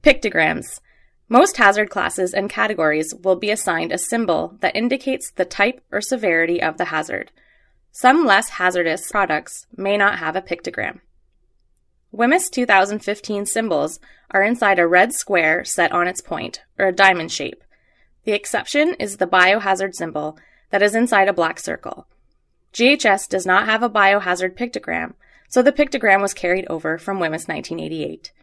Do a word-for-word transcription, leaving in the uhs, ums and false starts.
Pictograms. Most hazard classes and categories will be assigned a symbol that indicates the type or severity of the hazard. Some less hazardous products may not have a pictogram. W M I S two thousand fifteen symbols are inside a red square set on its point, or a diamond shape. The exception is the biohazard symbol that is inside a black circle. G H S does not have a biohazard pictogram, so the pictogram was carried over from W M I S nineteen eighty-eight.